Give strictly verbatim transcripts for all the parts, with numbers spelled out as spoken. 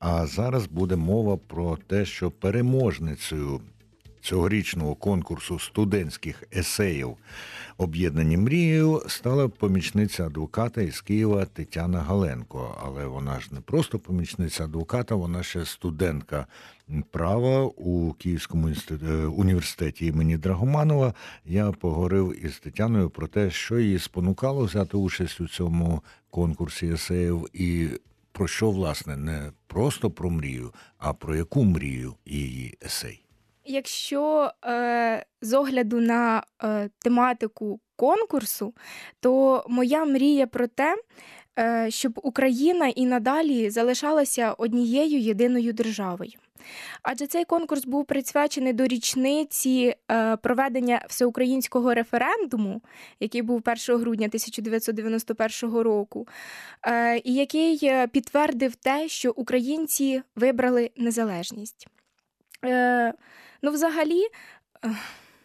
А зараз буде мова про те, що переможницею цьогорічного конкурсу студентських есеїв «Об'єднані мрією» стала помічниця адвоката із Києва Тетяна Галенко. Але вона ж не просто помічниця адвоката, вона ще студентка права у Київському університеті імені Драгоманова. Я поговорив із Тетяною про те, що її спонукало взяти участь у цьому конкурсі есеїв і про що, власне, не просто про мрію, а про яку мрію її есей. Якщо е, з огляду на е, тематику конкурсу, то моя мрія про те, е, щоб Україна і надалі залишалася однією єдиною державою. Адже цей конкурс був присвячений до річниці е, проведення всеукраїнського референдуму, який був першого грудня тисяча дев'ятсот дев'яносто першого року, е, і який підтвердив те, що українці вибрали незалежність. Е, ну, взагалі, е,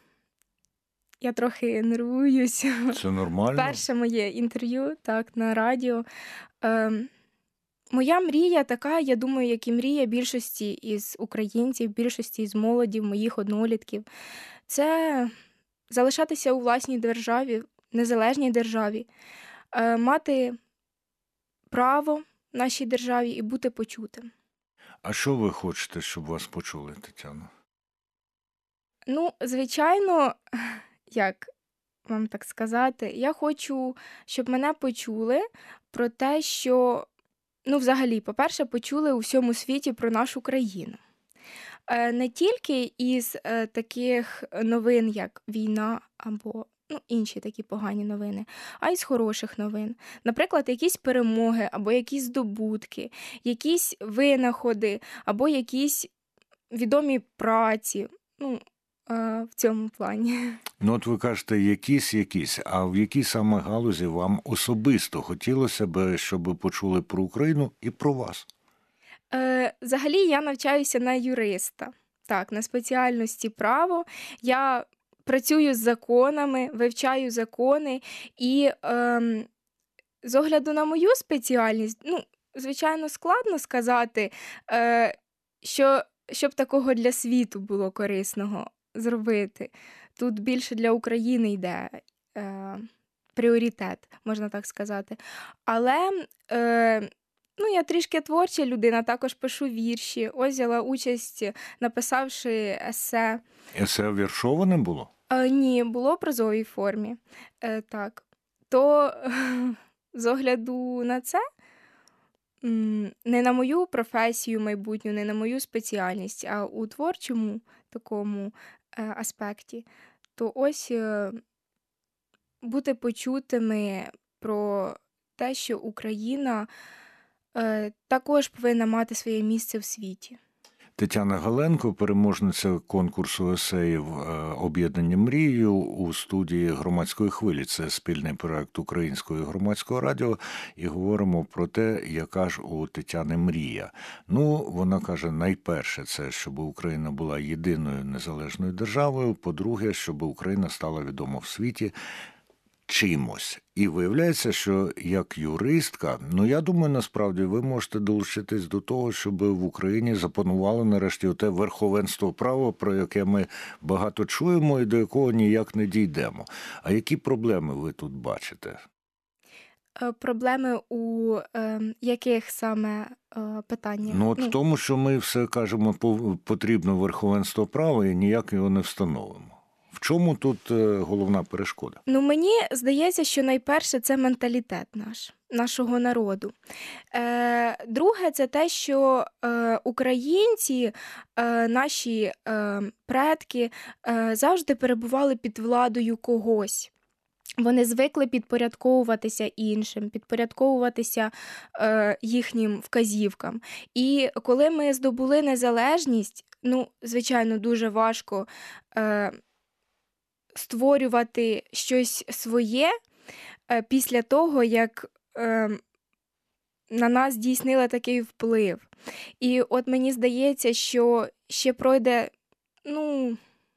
я трохи нервуюсь. Це нормально? Перше моє інтерв'ю, так, на радіо. Е, моя мрія така, я думаю, як і мрія більшості із українців, більшості із молоді, моїх однолітків. Це залишатися у власній державі, незалежній державі, е, мати право в нашій державі і бути почутим. А що ви хочете, щоб вас почули, Тетяно? Ну, звичайно, як вам так сказати, я хочу, щоб мене почули про те, що, ну, взагалі, по-перше, почули у всьому світі про нашу країну. Не тільки із таких новин, як війна або ну, інші такі погані новини, а й з хороших новин. Наприклад, якісь перемоги, або якісь здобутки, якісь винаходи, або якісь відомі праці, ну, в цьому плані. Ну, от ви кажете, якісь-якісь, а в якій саме галузі вам особисто хотілося б, щоб почули про Україну і про вас? Е, взагалі, я навчаюся на юриста, так, на спеціальності право. Я працюю з законами, вивчаю закони, і е, з огляду на мою спеціальність, ну, звичайно, складно сказати, е, що, щоб такого для світу було корисного зробити. Тут більше для України йде е, пріоритет, можна так сказати. Але е, ну, я трішки творча людина, також пишу вірші. Ось взяла участь, написавши есе. Есе віршоване було? Е, ні, було в прозовій формі. Е, так. То з огляду на це, не на мою професію майбутню, не на мою спеціальність, а у творчому такому е, аспекті, то ось е, бути почутими про те, що Україна е, також повинна мати своє місце в світі. Тетяна Галенко, переможниця конкурсу есеїв «Об'єднані мрією» у студії «Громадської хвилі». Це спільний проект Українського і Громадського радіо. І говоримо про те, яка ж у Тетяни мрія. Ну, вона каже, найперше, це щоб Україна була єдиною незалежною державою. По-друге, щоб Україна стала відома в світі чимось. І виявляється, що як юристка, ну я думаю, насправді ви можете долучитись до того, щоб в Україні запанувало нарешті оте верховенство права, про яке ми багато чуємо і до якого ніяк не дійдемо. А які проблеми ви тут бачите? Проблеми у е, яких саме е, питаннях? Ну, от ну, в тому, що ми все кажемо, потрібно верховенство права і ніяк його не встановимо. В чому тут головна перешкода? Ну, мені здається, що найперше це менталітет наш, нашого народу. Е, друге, це те, що е, українці, е, наші е, предки е, завжди перебували під владою когось. Вони звикли підпорядковуватися іншим, підпорядковуватися е, їхнім вказівкам. І коли ми здобули незалежність, ну, звичайно, дуже важко е, створювати щось своє е, після того, як е, на нас здійснили такий вплив. І от мені здається, що ще пройде, ну,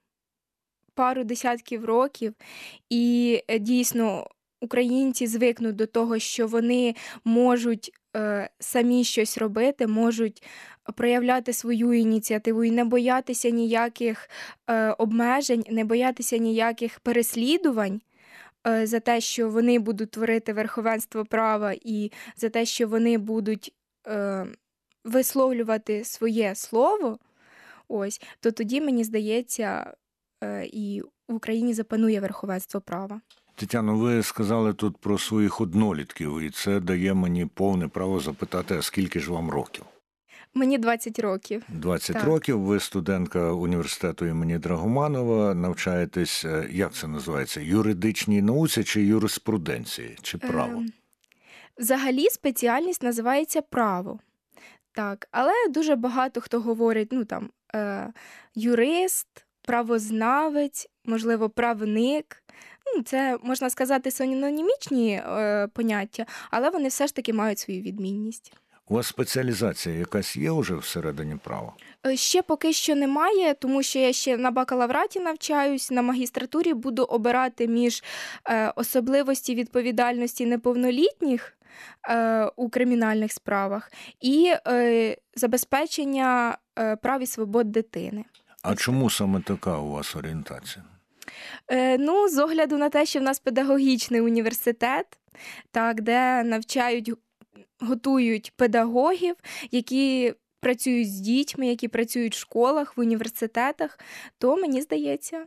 пару десятків років, і дійсно українці звикнуть до того, що вони можуть е, самі щось робити, можуть проявляти свою ініціативу і не боятися ніяких е, обмежень, не боятися ніяких переслідувань е, за те, що вони будуть творити верховенство права і за те, що вони будуть е, висловлювати своє слово, ось, то тоді, мені здається, е, і в Україні запанує верховенство права. Тетяно, ви сказали тут про своїх однолітків, і це дає мені повне право запитати, а скільки ж вам років? Мені двадцять років. двадцять Так. років, ви студентка університету імені Драгоманова, навчаєтесь, е, як це називається, юридичній науці чи юриспруденції, чи право? Ем, Взагалі спеціальність називається право. Так, але дуже багато хто говорить, ну там, е, юрист, правознавець, можливо, правник. Ну, це, можна сказати, синонімічні е, поняття, але вони все ж таки мають свою відмінність. У вас спеціалізація якась є вже всередині права? Е, Ще поки що немає, тому що я ще на бакалавраті навчаюсь, на магістратурі буду обирати між е, особливості відповідальності неповнолітніх е, у кримінальних справах і е, забезпечення е, прав і свобод дитини. А чому саме така у вас орієнтація? Е, ну, з огляду на те, що в нас педагогічний університет, так, де навчають, готують педагогів, які працюють з дітьми, які працюють в школах, в університетах, то, мені здається,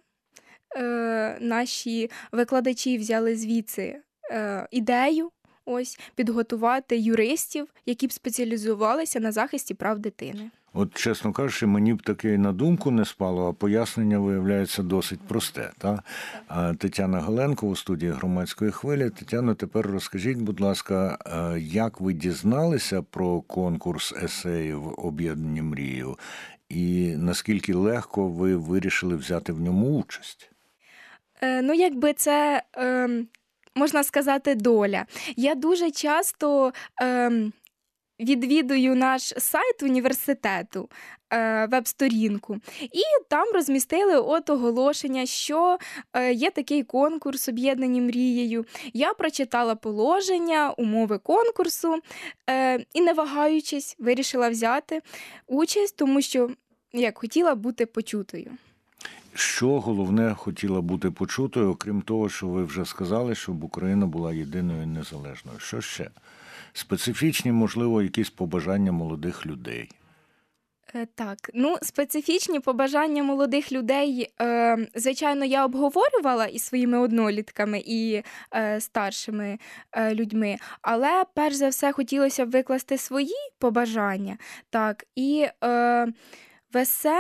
е, наші викладачі взяли звідси е, ідею ось, підготувати юристів, які б спеціалізувалися на захисті прав дитини. От, чесно кажучи, мені б таке і на думку не спало, а пояснення виявляється досить просте. Та? А Тетяна Галенко у студії «Громадської хвилі». Тетяно, тепер розкажіть, будь ласка, як ви дізналися про конкурс есеїв «Об'єднані мрією» і наскільки легко ви вирішили взяти в ньому участь? Е, ну, якби це, е, можна сказати, доля. Я дуже часто е, відвідую наш сайт університету, е, веб-сторінку, і там розмістили от оголошення, що е, є такий конкурс «Об'єднані мрією». Я прочитала положення, умови конкурсу е, і, не вагаючись, вирішила взяти участь, тому що, як хотіла бути почутою. Що головне хотіла бути почутою, окрім того, що ви вже сказали, щоб Україна була єдиною і незалежною? Що ще? Специфічні, можливо, якісь побажання молодих людей? Е, Так, ну, специфічні побажання молодих людей, е, звичайно, я обговорювала із своїми однолітками і е, старшими е, людьми, але перш за все хотілося б викласти свої побажання. Так, і е, в есе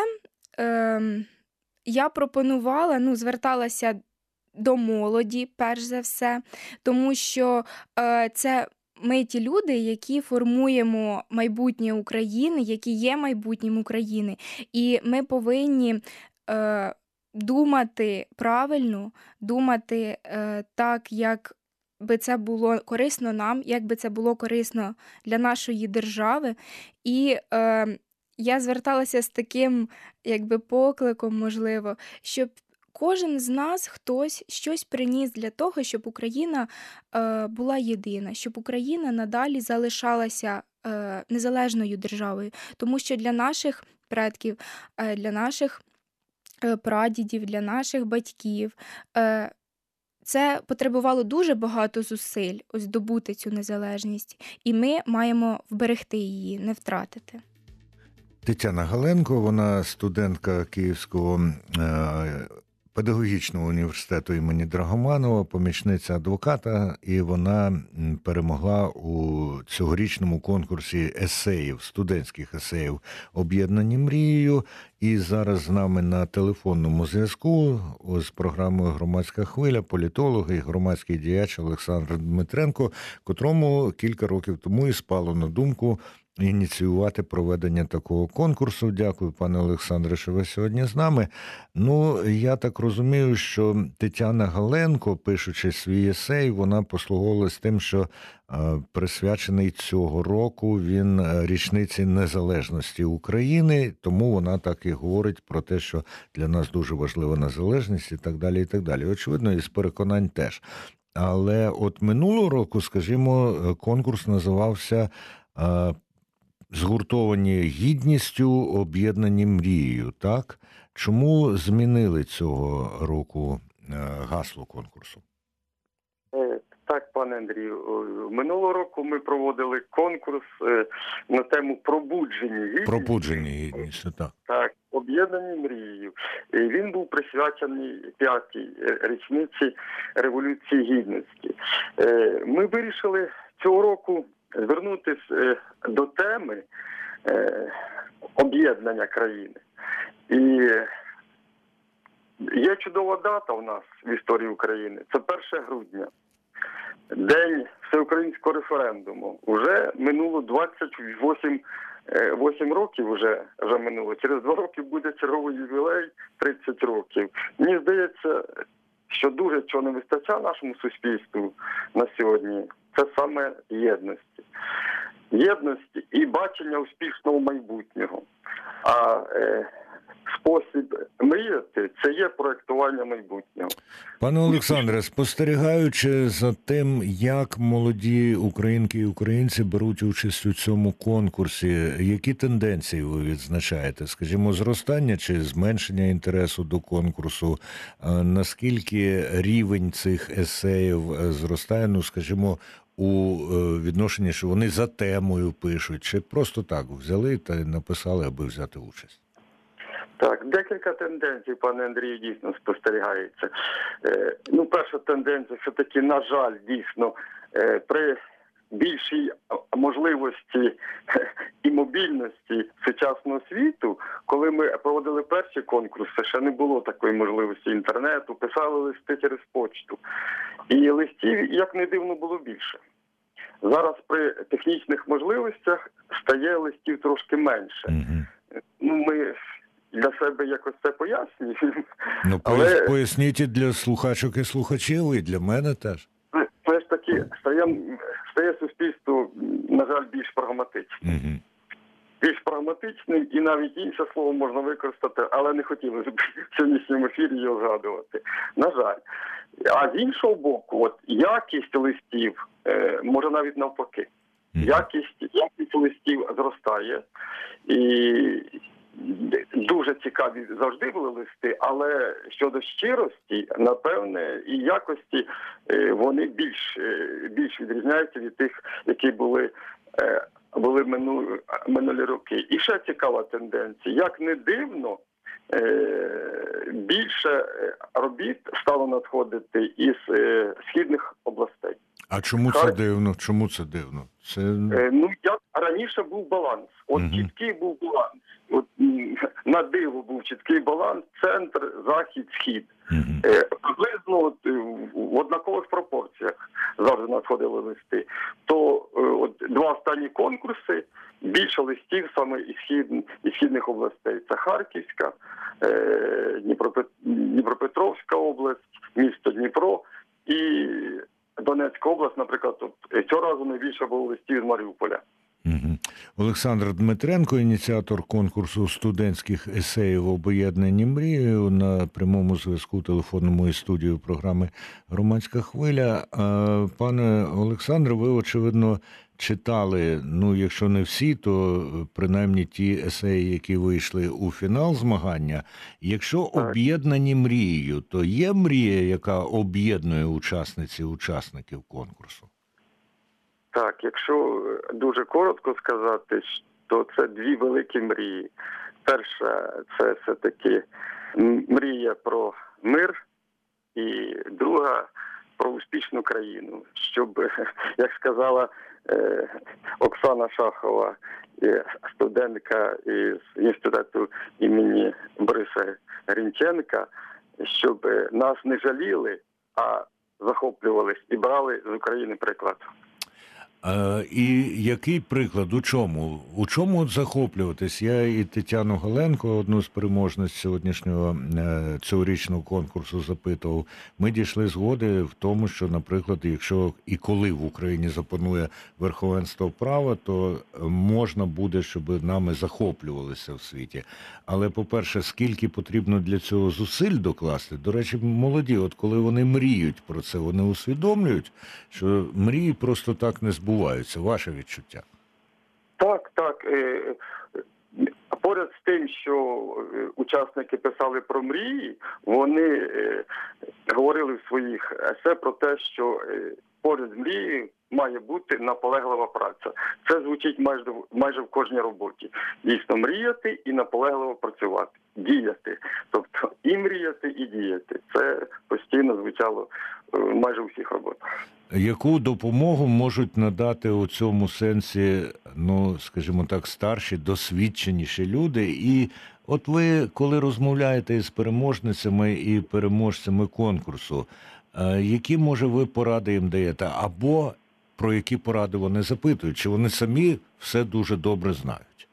е, я пропонувала, ну, зверталася до молоді, перш за все, тому що е, це ми ті люди, які формуємо майбутнє України, які є майбутнім України. І ми повинні е, думати правильно, думати е, так, як би це було корисно нам, як би це було корисно для нашої держави. І е, я зверталася з таким, якби, покликом, можливо, щоб кожен з нас, хтось щось приніс для того, щоб Україна е, була єдина, щоб Україна надалі залишалася е, незалежною державою. Тому що для наших предків, е, для наших е, прадідів, для наших батьків е, це потребувало дуже багато зусиль, ось здобути цю незалежність. І ми маємо вберегти її, не втратити. Тетяна Галенко, вона студентка Київського е, педагогічного університету імені Драгоманова, помічниця адвоката, і вона перемогла у цьогорічному конкурсі есеїв, студентських есеїв «Об'єднані мрією». І зараз з нами на телефонному зв'язку з програмою «Громадська хвиля» політолог і громадський діяч Олександр Дмитренко, котрому кілька років тому і спало на думку ініціювати проведення такого конкурсу. Дякую, пане Олександре, що ви сьогодні з нами. Ну, я так розумію, що Тетяна Галенко, пишучи свій есей, вона послуговувалась тим, що е, присвячений цього року він річниці незалежності України, тому вона так і говорить про те, що для нас дуже важлива незалежність і так далі, і так далі. Очевидно, і з переконань теж. Але от минулого року, скажімо, конкурс називався е, «Згуртовані гідністю, об'єднані мрією», так? Чому змінили цього року е, гасло конкурсу? Е, Так, пане Андрію, е, минулого року ми проводили конкурс е, на тему пробудження гідності. Пробудження гідністю, так. Так, об'єднані мрією. І він був присвячений п'ятій е, річниці Революції Гідності. Е, Ми вирішили цього року звернутися е, до теми е, об'єднання країни. І є чудова дата у нас в історії України. Це перше грудня. День всеукраїнського референдуму. Уже минуло двадцять вісім, вісім років, вже, вже минуло. Через два роки буде черговий ювілей, тридцять років. Мені здається, що дуже чого не вистачає нашому суспільству на сьогодні. Це саме єдності. Єдності і бачення успішного майбутнього. А е, спосіб мріяти – це є проєктування майбутнього. Пане Олександре, спостерігаючи за тим, як молоді українки і українці беруть участь у цьому конкурсі, які тенденції ви відзначаєте? Скажімо, зростання чи зменшення інтересу до конкурсу? Наскільки рівень цих есеїв зростає, ну, скажімо, у відношенні, що вони за темою пишуть, чи просто так взяли та написали, аби взяти участь? Так, декілька тенденцій, пане Андрію, дійсно спостерігається. Е, ну, перша тенденція, що таки, на жаль, дійсно, е, при більшій можливості і мобільності сучасного світу, коли ми проводили перші конкурси, ще не було такої можливості інтернету, писали листи через почту. І листів, як не дивно, було більше. Зараз при технічних можливостях стає листів трошки менше. Mm-hmm. Ну, ми для себе якось це пояснюємо. Ну, але... поясніть і для слухачок і слухачів, і для мене теж. Все ж таки, стає, стає суспільство, на жаль, більш прагматичним. Mm-hmm. Більш прагматичним, і навіть інше слово можна використати, але не хотілося б в сьогоднішньому ефірі його згадувати. На жаль. А з іншого боку, от якість листів, е, може навіть навпаки, mm-hmm. якість, якість листів зростає. І дуже цікаві завжди були листи, але щодо щирості, напевне, і якості е, вони більш, е, більш відрізняються від тих, які були е, були мину, минулі роки. І ще цікава тенденція. Як не дивно, більше робіт стало надходити із східних областей. А чому це дивно? Чому це дивно? Це... Ну, як раніше був баланс. От угу. чіткий був баланс. От, на диво був чіткий баланс. Центр, захід, схід. Угу. Приблизно от, в однакових пропорціях завжди надходили листи. То от, два останні конкурси, більше листів саме із, схід, із східних областей. Це Харківська, Дніпропетровська область, місто Дніпро і Донецька область, наприклад, тут цього разу найбільше було листів з Маріуполя. Угу. Олександр Дмитренко, ініціатор конкурсу студентських есеїв «Об'єднані мрією», на прямому зв'язку телефонному із студією програми «Громадська хвиля». Пане Олександре, ви, очевидно, читали, ну, якщо не всі, то принаймні ті есеї, які вийшли у фінал змагання. Якщо об'єднані мрією, то є мрія, яка об'єднує учасниць і учасників конкурсу? Так, якщо дуже коротко сказати, то це дві великі мрії. Перша – це все-таки мрія про мир, і друга – про успішну країну. Щоб, як сказала е, Оксана Шахова, студентка із інституту імені Бориса Грінченка, щоб нас не жаліли, а захоплювались і брали з України приклад. А, і який приклад, у чому? У чому от захоплюватись? Я і Тетяну Галенко, одну з переможниць сьогоднішнього е, цьогорічного конкурсу, запитував. Ми дійшли згоди в тому, що, наприклад, якщо і коли в Україні запанує верховенство права, то можна буде, щоб нами захоплювалися в світі. Але, по-перше, скільки потрібно для цього зусиль докласти? До речі, молоді, от коли вони мріють про це, вони усвідомлюють, що мрії просто так не збуваються. Ваше відчуття? Так, так. Е, Поряд з тим, що учасники писали про мрії, вони е, говорили в своїх есе про те, що е, поряд з мрією має бути наполеглива праця. Це звучить майже, майже в кожній роботі. Дійсно, мріяти і наполегливо працювати, діяти. Тобто і мріяти, і діяти. Це постійно звучало е, майже у всіх роботах. Яку допомогу можуть надати у цьому сенсі, ну, скажімо так, старші, досвідченіші люди? І от ви, коли розмовляєте із переможницями і переможцями конкурсу, які, може, ви поради їм даєте? Або про які поради вони запитують? Чи вони самі все дуже добре знають?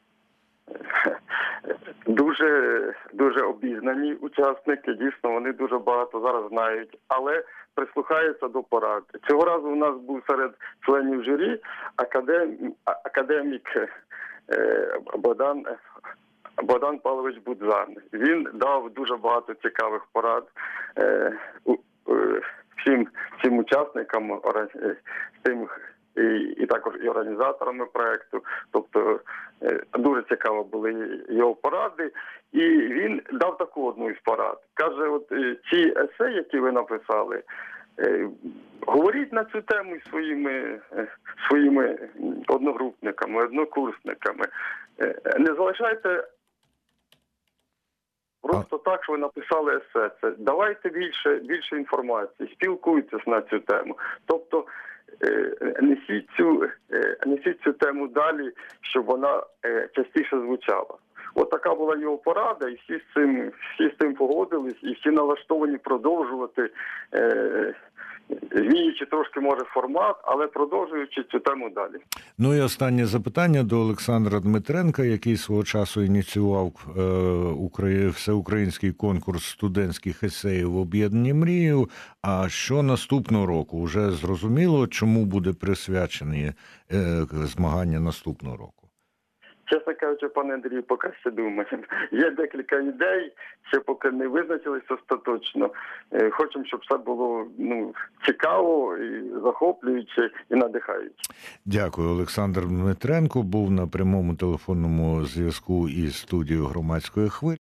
Дуже, дуже обізнані учасники, дійсно, вони дуже багато зараз знають, але прислухаються до порад. Цього разу у нас був серед членів журі академ... академік е, Богдан, Богдан Павлович Будзан. Він дав дуже багато цікавих порад е, е, всім, всім учасникам, тим, і, і також і організаторами проєкту. Тобто е, дуже цікаво були його поради. І він дав таку одну із порад. Каже, от е, ці есе, які ви написали, е, говоріть на цю тему із своїми, е, своїми одногрупниками, однокурсниками. Е, не залишайте просто так, що ви написали есе. Це давайте більше, більше інформації, спілкуйтесь на цю тему. Тобто несіть цю, несіть цю тему далі, щоб вона частіше звучала. От така була його порада, і всі з цим, всі з цим погодились, і всі налаштовані продовжувати, е, змінюючи трошки, може, формат, але продовжуючи цю тему далі. Ну і останнє запитання до Олександра Дмитренка, який свого часу ініціював е, всеукраїнський конкурс студентських есеїв «Об'єднані мрією». А що наступного року? Уже зрозуміло, чому буде присвячені е, змагання наступного року? Чесно кажучи, пане Андрію, поки ще думаємо. Є декілька ідей, ще поки не визначились остаточно. Хочемо, щоб все було ну, цікаво, і захоплююче і надихаюче. Дякую. Олександр Дмитренко був на прямому телефонному зв'язку із студією «Громадської хвилі».